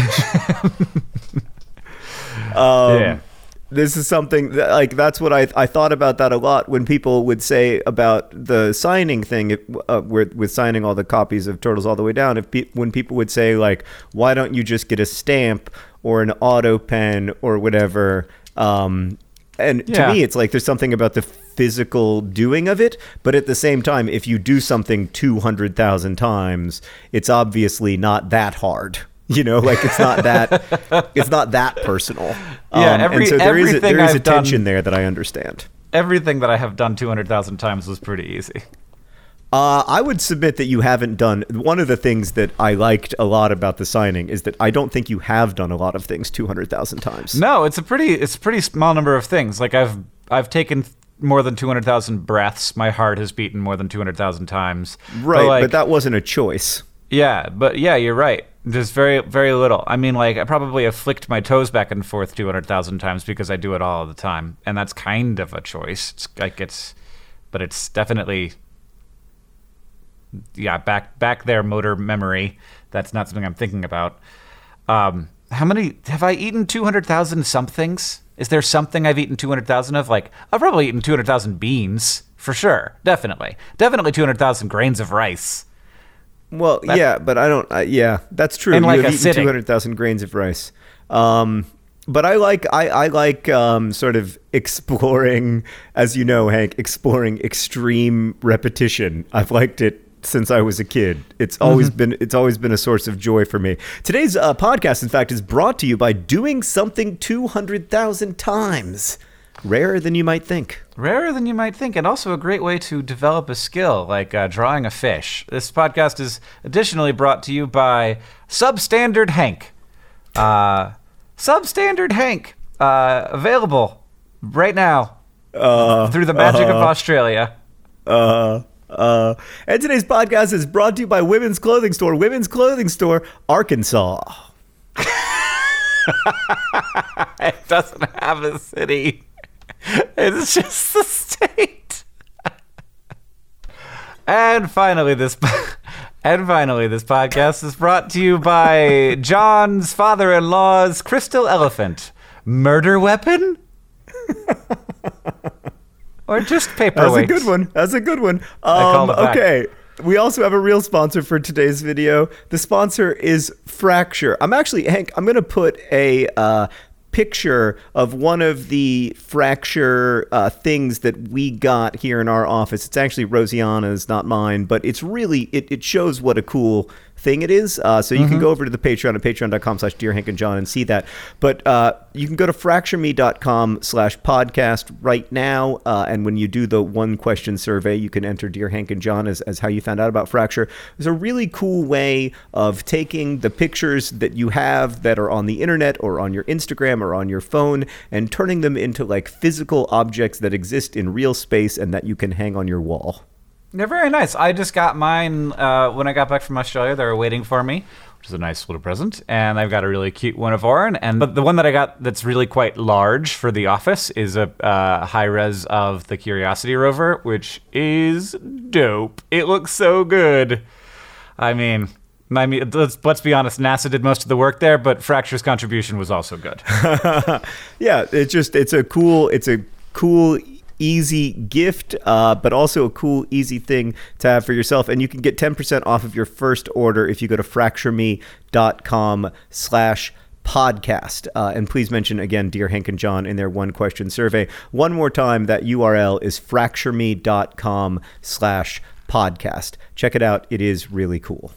A: um,
B: Yeah.
A: This is something that, like, that's what I I thought about that a lot when people would say about the signing thing, uh, with with signing all the copies of Turtles All the Way Down. If pe- when people would say, like, why don't you just get a stamp or an auto pen or whatever? Um, and
B: Yeah.
A: to me, it's like there's something about the physical doing of it, but at the same time, if you do something two hundred thousand times, it's obviously not that hard. You know, like, it's not that it's not that personal.
B: Yeah,
A: Um,
B: every-
A: and so there is a,
B: everything
A: there is a
B: I've done-
A: tension there that I understand.
B: Everything that I have done two hundred thousand times was pretty easy.
A: Uh, I would submit that you haven't done one of the things that I liked a lot about the signing is that I don't think you have done a lot of things two hundred thousand times.
B: No, it's a pretty it's a pretty small number of things. Like, I've I've taken more than two hundred thousand breaths. My heart has beaten more than two hundred thousand times.
A: Right,
B: but, like,
A: but that wasn't a choice.
B: Yeah, but yeah, you're right. There's very, very little. I mean, like, I probably have flicked my toes back and forth two hundred thousand times because I do it all the time. And that's kind of a choice. It's like it's, but it's definitely, yeah, back back there, motor memory. That's not something I'm thinking about. Um, how many, have I eaten two hundred thousand somethings? Is there something I've eaten two hundred thousand of? Like, I've probably eaten two hundred thousand beans, for sure. Definitely. Definitely two hundred thousand grains of rice.
A: Well,
B: That-
A: yeah, but I don't. Uh, yeah, that's true.
B: In,
A: You
B: like,
A: have
B: a
A: eaten
B: sitting.
A: two hundred thousand grains of rice. Um, but I like I I like um, sort of exploring, as you know, Hank, exploring extreme repetition. I've liked it since I was a kid. It's always mm-hmm. been it's always been a source of joy for me. Today's uh, podcast, in fact, is brought to you by doing something two hundred thousand times. Rarer than you might think.
B: Rarer than you might think, and also a great way to develop a skill, like uh, drawing a fish. This podcast is additionally brought to you by Substandard Hank. Uh, Substandard Hank, uh, available right now
A: uh,
B: through the magic
A: uh,
B: of Australia.
A: Uh, uh, and today's podcast is brought to you by Women's Clothing Store, Women's Clothing Store, Arkansas.
B: It doesn't have a city. It's just the state. And finally, this and finally, this podcast is brought to you by John's father-in-law's crystal elephant. Murder weapon? Or just paperweight?
A: That's a good one. That's a good one. Um, okay. We also have a real sponsor for today's video. The sponsor is Fracture. I'm actually, Hank, I'm going to put a uh, picture of one of the Fracture uh, things that we got here in our office. It's actually Rosianna's, not mine, but it's really, it, it shows what a cool thing it is. Uh, so you mm-hmm. can go over to the Patreon at patreon.com slash Dear Hank and John and see that. But uh, you can go to fractureme.com slash podcast right now. Uh, and when you do the one question survey, you can enter Dear Hank and John as, as how you found out about Fracture. It's a really cool way of taking the pictures that you have that are on the internet or on your Instagram or on your phone and turning them into like physical objects that exist in real space and that you can hang on your wall.
B: They're very nice. I just got mine uh, when I got back from Australia. They were waiting for me, which is a nice little present. And I've got a really cute one of Oren. And but the one that I got that's really quite large for the office is a uh, high res of the Curiosity rover, which is dope. It looks so good. I mean, I mean, let's let's be honest. NASA did most of the work there, but Fracture's contribution was also good.
A: Yeah, it's just it's a cool it's a cool. easy gift, uh, but also a cool, easy thing to have for yourself. And you can get ten percent off of your first order if you go to fractureme.com slash podcast. Uh, and please mention, again, Dear Hank and John in their one question survey. One more time, that U R L is fractureme.com slash podcast. Check it out. It is really cool.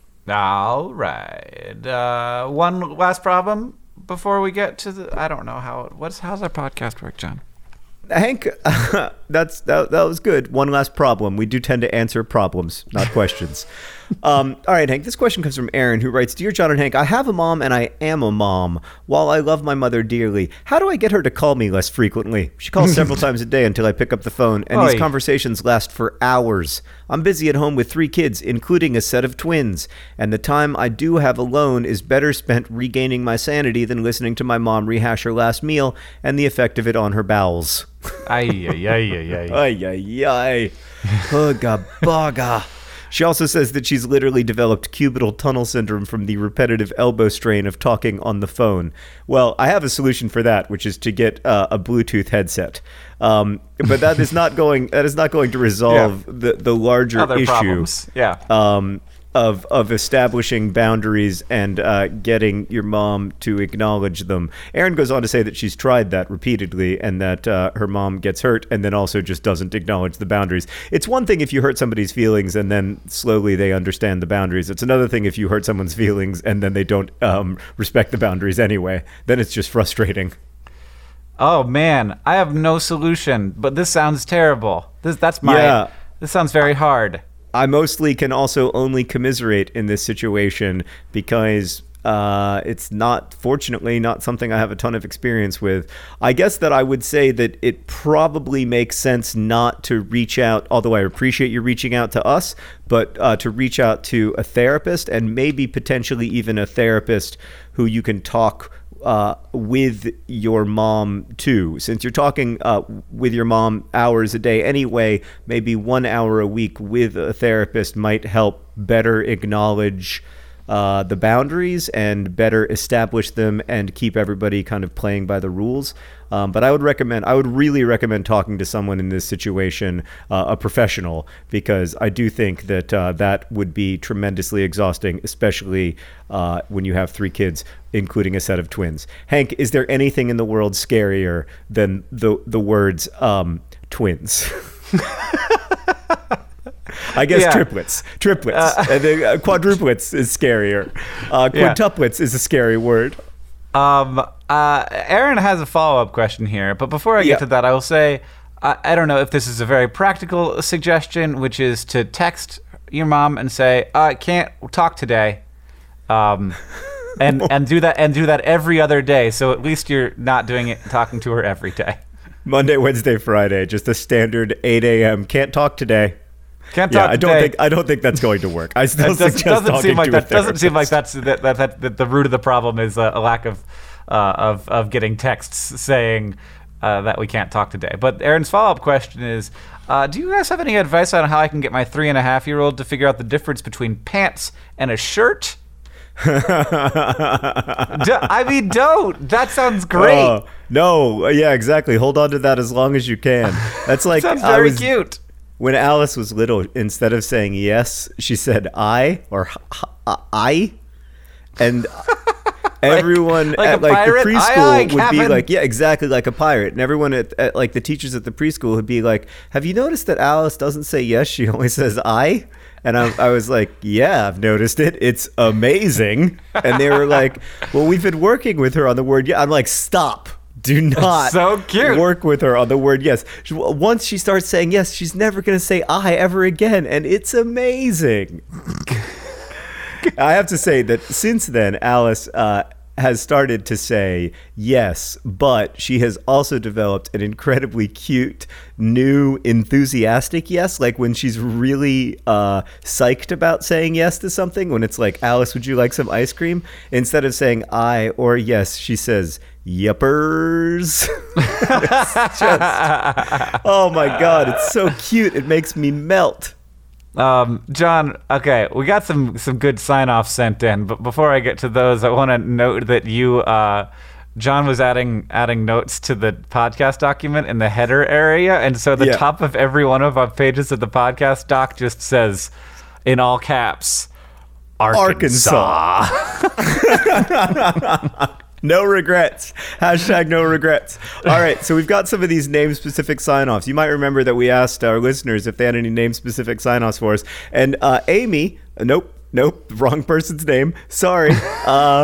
A: All
B: right. Uh, one last problem before we get to the, I don't know how, what's, how's our podcast work, John?
A: Hank, uh, that's that, that was good. One last problem. We do tend to answer problems, not questions. Um, all right, Hank, this question comes from Aaron, who writes, Dear John and Hank, I have a mom and I am a mom. While I love my mother dearly, how do I get her to call me less frequently? She calls several times a day until I pick up the phone, and Oy. These conversations last for hours. I'm busy at home with three kids, including a set of twins, and the time I do have alone is better spent regaining my sanity than listening to my mom rehash her last meal and the effect of it on her bowels.
B: Ay, ay, ay, ay, ay.
A: Ay, ay, ay. Bugga, bugga. She also says that she's literally developed cubital tunnel syndrome from the repetitive elbow strain of talking on the phone. Well, I have a solution for that, which is to get uh, a Bluetooth headset. Um, but that is not going. That is not going to resolve yeah. the the larger
B: Other
A: issue.
B: Problems. Yeah.
A: Um, of of establishing boundaries and uh, getting your mom to acknowledge them. Erin goes on to say that she's tried that repeatedly and that uh, her mom gets hurt and then also just doesn't acknowledge the boundaries. It's one thing if you hurt somebody's feelings and then slowly they understand the boundaries. It's another thing if you hurt someone's feelings and then they don't um, respect the boundaries anyway. Then it's just frustrating.
B: Oh, man, I have no solution, but this sounds terrible. This That's my... Yeah. This sounds very hard.
A: I mostly can also only commiserate in this situation because uh, it's not, fortunately, not something I have a ton of experience with. I guess that I would say that it probably makes sense not to reach out, although I appreciate you reaching out to us, but uh, to reach out to a therapist and maybe potentially even a therapist who you can talk Uh, with your mom too. Since you're talking uh, with your mom hours a day anyway, maybe one hour a week with a therapist might help better acknowledge uh, the boundaries and better establish them and keep everybody kind of playing by the rules. Um, but I would recommend, I would really recommend talking to someone in this situation, uh, a professional, because I do think that uh, that would be tremendously exhausting, especially uh, when you have three kids, including a set of twins. Hank, is there anything in the world scarier than the the words um, twins? I guess
B: Yeah.
A: triplets. Triplets. Uh, and then uh, quadruplets is scarier. Uh,
B: Yeah.
A: quintuplets is a scary word.
B: Um, uh, Aaron has a follow-up question here, but before I get
A: Yeah.
B: to that, I will say, I, I don't know if this is a very practical suggestion, which is to text your mom and say, I can't talk today. Um, and, and do that and do that every other day. So at least you're not doing it, talking to her every day.
A: Monday, Wednesday, Friday, just a standard eight a.m. Can't talk today.
B: Can't
A: Yeah,
B: talk
A: I don't
B: today.
A: think I don't think that's going to work. I still
B: It doesn't,
A: suggest
B: doesn't
A: talking
B: seem like
A: to
B: that.
A: a
B: Doesn't seem like
A: therapist.
B: that's that, that, that, that the root of the problem is a, a lack of uh, of of getting texts saying uh, that we can't talk today. But Aaron's follow up question is: uh, do you guys have any advice on how I can get my three and a half year old to figure out the difference between pants and a shirt? D- I mean, don't. That sounds great.
A: Oh, no, yeah, exactly. Hold on to that as long as you can. That's like
B: Sounds
A: I
B: very
A: was,
B: cute.
A: when Alice was little. Instead of saying yes, she said I or h- h- I, and everyone
B: like
A: at
B: a
A: like
B: pirate?
A: the
B: Aye,
A: preschool
B: aye,
A: would be
B: Captain.
A: like, yeah, exactly like a pirate. And everyone at, at like the teachers at the preschool would be like, have you noticed that Alice doesn't say yes? She only says I. And I, I was like, yeah, I've noticed it. It's amazing. And they were like, well, we've been working with her on the word yeah. I'm like, stop. Do not
B: so cute.
A: work with her on the word yes. She- Once she starts saying yes, she's never going to say I ever again. And it's amazing. I have to say that since then, Alice uh, has started to say yes, but she has also developed an incredibly cute, new, enthusiastic yes. Like when she's really uh, psyched about saying yes to something, when it's like, Alice, would you like some ice cream? Instead of saying I or yes, she says, yuppers. It's just, oh my God, it's so cute. It makes me melt.
B: Um, John, okay, we got some some good sign-offs sent in, but before I get to those, I want to note that you, uh, John was adding adding notes to the podcast document in the header area, and so the
A: Yeah.
B: top of every one of our pages of the podcast doc just says, in all caps, Arkansas.
A: Arkansas. No regrets. Hashtag no regrets. All right, so we've got some of these name-specific sign-offs. You might remember that we asked our listeners if they had any name-specific sign-offs for us. And uh, Amy, nope, nope, wrong person's name. Sorry. Uh,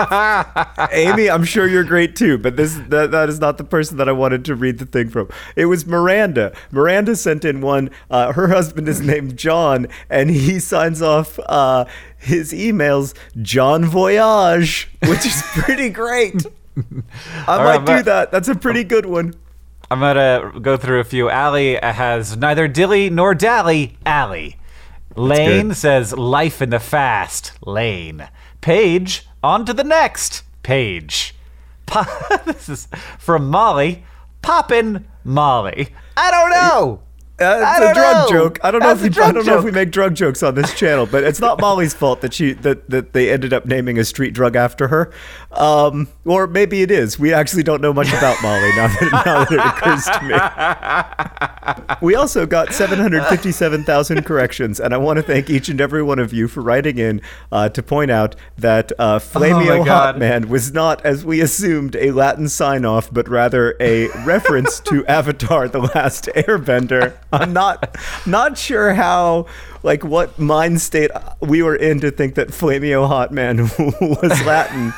A: Amy, I'm sure you're great too, but this that, that is not the person that I wanted to read the thing from. It was Miranda. Miranda sent in one. Uh, her husband is named John, and he signs off uh, his emails John Voyage, which is pretty great. I
B: All
A: might
B: right,
A: do
B: but-
A: that. That's a pretty good one.
B: I'm gonna go through a few. Allie has neither dilly nor dally. Allie. Lane
A: good.
B: says life in the fast. Lane. Paige, on to the next. Paige. Po- this is from Molly. Poppin' Molly. I don't know.
A: Uh,
B: I
A: it's a
B: don't
A: drug
B: know.
A: joke. I don't know
B: That's
A: if
B: a
A: we,
B: drug
A: I don't know if we
B: joke.
A: make drug jokes on this channel, but it's not Molly's fault that she that, that they ended up naming a street drug after her. Um, or maybe it is. We actually don't know much about Molly now that, now that it occurs to me. We also got seven hundred fifty-seven thousand corrections, and I want to thank each and every one of you for writing in uh, to point out that uh, Flamio
B: Oh my God.
A: Hotman was not, as we assumed, a Latin sign-off, but rather a reference to Avatar: The Last Airbender. I'm not not sure how, like, what mind state we were in to think that Flamio Hotman was Latin,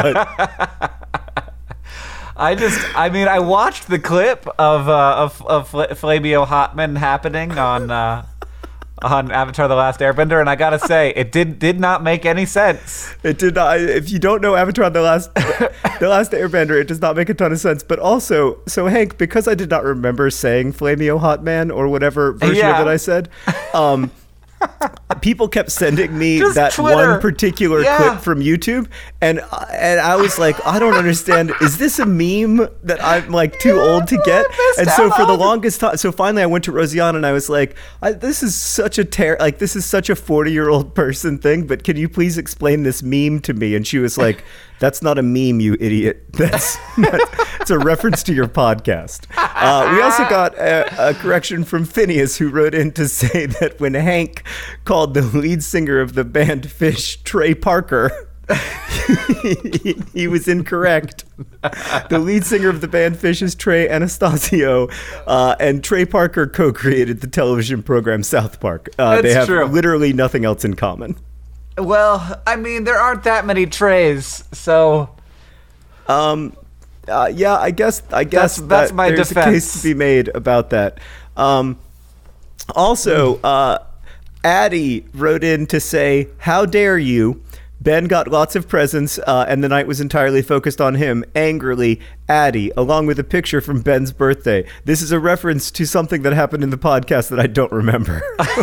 A: but
B: I just, I mean, I watched the clip of uh, of of Fl- Flavio Hotman happening on uh, on Avatar: The Last Airbender, and I gotta say, it did did not make any sense.
A: it did not. If you don't know Avatar: The Last The Last Airbender, it does not make a ton of sense. But also, so Hank, because I did not remember saying Flamio Hotman or whatever version
B: Yeah.
A: of it I said, um. people kept sending me
B: Just
A: that
B: Twitter.
A: one particular
B: Yeah.
A: clip from YouTube, and and I was like, I don't understand. Is this a meme that I'm like too old to get?
B: missed
A: And so
B: out
A: for the
B: on.
A: longest time, so finally I went to Rosianna and I was like, I, this is such a ter- like this is such a forty year old person thing. But can you please explain this meme to me? And she was like, that's not a meme, you idiot. That's it's a reference to your podcast. Uh, we also got a, a correction from Phineas, who wrote in to say that when Hank called the lead singer of the band Fish Trey Parker, he, he was incorrect. The lead singer of the band Phish is Trey Anastasio, uh, and Trey Parker co-created the television program South Park. Uh, they have
B: true.
A: literally nothing else in common.
B: Well, I mean, there aren't that many Treys, so...
A: Um, uh, yeah, I guess I guess
B: That's- that's
A: that
B: my
A: there's
B: defense.
A: a case to be made about that. Um, also, uh, Addie wrote in to say, "How dare you? Ben got lots of presents, uh, and the night was entirely focused on him. Angrily, Addie," along with a picture from Ben's birthday. This is a reference to something that happened in the podcast that I don't remember.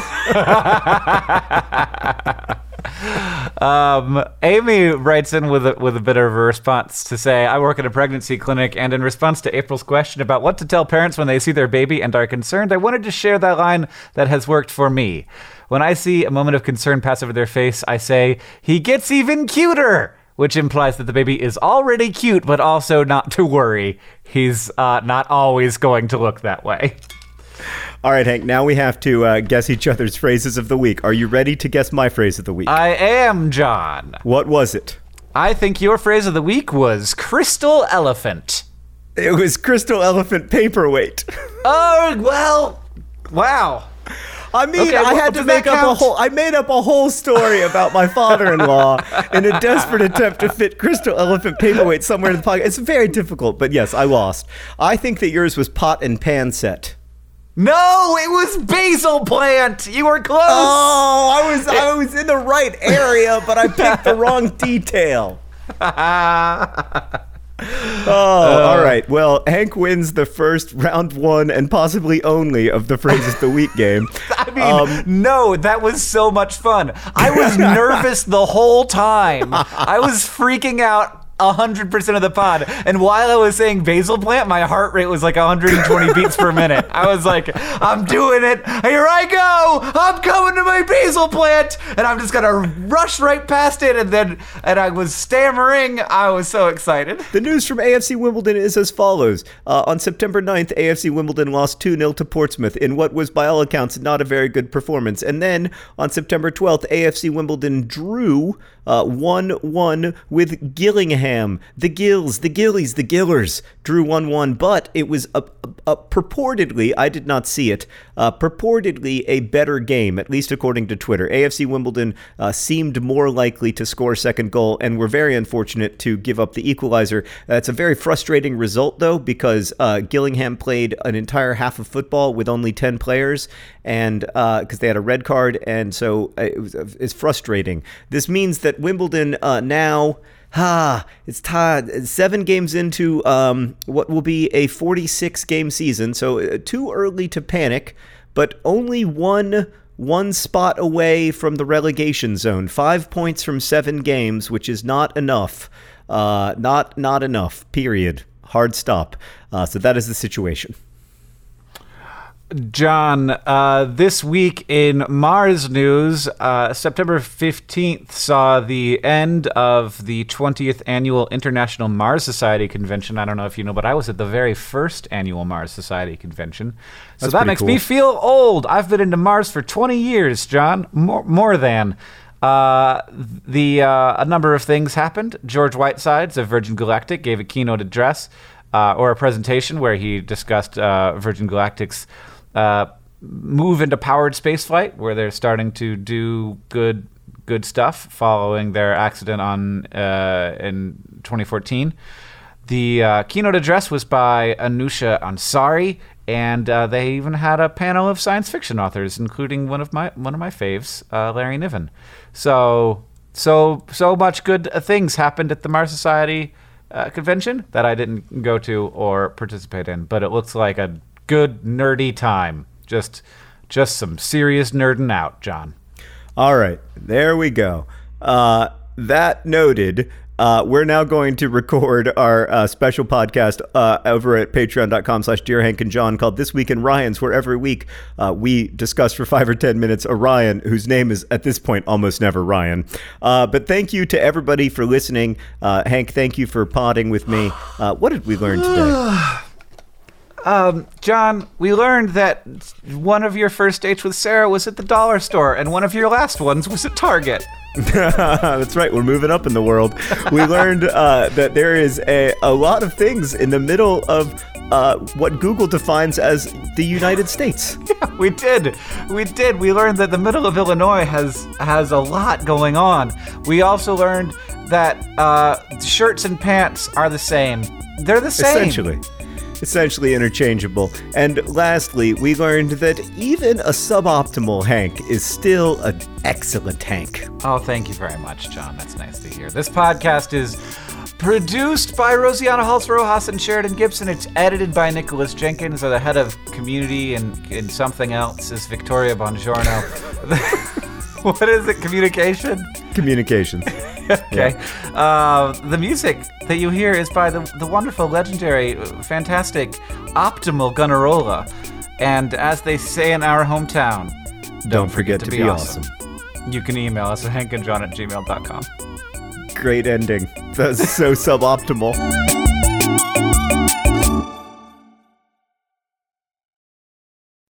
B: Um, Amy writes in with a, with a bit of a response to say, "I work at a pregnancy clinic, and in response to April's question about what to tell parents when they see their baby and are concerned, I wanted to share that line that has worked for me. When I see a moment of concern pass over their face, I say, 'He gets even cuter,' which implies that the baby is already cute, but also not to worry. He's uh, not always going to look that way."
A: All right, Hank, now we have to uh, guess each other's phrases of the week. Are you ready to guess my phrase of the week?
B: I am, John.
A: What was it?
B: I think your phrase of the week was crystal elephant.
A: It was crystal elephant paperweight.
B: Oh, well, wow.
A: I mean,
B: Okay,
A: I
B: well,
A: had to
B: does
A: make
B: that
A: up a
B: count?
A: whole. I made up a whole story about my father-in-law in a desperate attempt to fit crystal elephant paperweight somewhere in the podcast. It's very difficult, but yes, I lost. I think that yours was pot and pan set.
B: No, it was basil plant. You were close.
A: Oh, I was I was in the right area, but I picked the wrong detail. Oh, uh, all right. Well, Hank wins the first round one and possibly only of the Phrases of the Week game.
B: I mean,
A: Um,
B: no, that was so much fun. I was nervous the whole time. I was freaking out one hundred percent of the pod. And while I was saying basil plant, my heart rate was like one hundred twenty beats per minute. I was like, I'm doing it. Here I go. I'm coming to my basil plant. And I'm just going to rush right past it. And then, and I was stammering. I was so excited.
A: The news from A F C Wimbledon is as follows. Uh, on September ninth, A F C Wimbledon lost two nil to Portsmouth in what was, by all accounts, not a very good performance. And then, on September twelfth, A F C Wimbledon drew uh, one one with Gillingham. The Gills, the Gillies, the Gillers drew one one, but it was a, a, a purportedly, I did not see it, uh, purportedly a better game, at least according to Twitter. A F C Wimbledon uh, seemed more likely to score second goal and were very unfortunate to give up the equalizer. That's a very frustrating result, though, because uh, Gillingham played an entire half of football with only ten players, and because uh, they had a red card, and so it was, it's frustrating. This means that Wimbledon uh, now... Ah, it's tied seven games into um, what will be a forty-six game season, so uh, too early to panic, but only one one spot away from the relegation zone. Five points from seven games, which is not enough. Uh, not not enough, period. Hard stop. Uh, so that is the situation.
B: John, uh, this week in Mars news, uh, September fifteenth saw the end of the twentieth Annual International Mars Society Convention. I don't know if you know, but I was at the very first Annual Mars Society Convention. So
A: That's
B: that
A: pretty
B: makes
A: cool.
B: me feel old. I've been into Mars for twenty years, John. More, more than. Uh, the uh, a number of things happened. George Whitesides of Virgin Galactic gave a keynote address uh, or a presentation where he discussed uh, Virgin Galactic's Uh, move into powered spaceflight, where they're starting to do good good stuff following their accident on uh, in twenty fourteen. The uh, keynote address was by Anousheh Ansari, and uh, they even had a panel of science fiction authors, including one of my one of my faves, uh, Larry Niven. So so so much good uh, things happened at the Mars Society uh, convention that I didn't go to or participate in, but it looks like a good nerdy time. Just just some serious nerding out, John.
A: All right, there we go. Uh, that noted, uh, we're now going to record our uh, special podcast uh, over at patreon.com slash Dear Hank and John called This Week in Ryans, where every week uh, we discuss for five or ten minutes a Ryan whose name is at this point almost never Ryan. Uh, but thank you to everybody for listening. Uh, Hank, thank you for podding with me. Uh, what did we learn today?
B: Um, John, we learned that one of your first dates with Sarah was at the dollar store, and one of your last ones was at Target.
A: That's right. We're moving up in the world. We learned uh, that there is a, a lot of things in the middle of uh, what Google defines as the United States.
B: Yeah, we did. We did. We learned that the middle of Illinois has has a lot going on. We also learned that uh, shirts and pants are the same. They're the same.
A: Essentially. Essentially interchangeable. And lastly, we learned that even a suboptimal Hank is still an excellent Hank.
B: Oh, thank you very much, John. That's nice to hear. This podcast is produced by Rosianna Haltz Rojas and Sheridan Gibson. It's edited by Nicholas Jenkins. The head of community and, and something else is Victoria Bongiorno. What is it? Communication?
A: Communications.
B: Okay. Yeah. Uh, the music that you hear is by the, the wonderful, legendary, fantastic, optimal Gunnarola. And as they say in our hometown, don't,
A: don't
B: forget,
A: forget
B: to,
A: to
B: be,
A: be
B: awesome.
A: awesome.
B: You can email us at hankandjohn at gmail dot com.
A: Great ending. That's so suboptimal.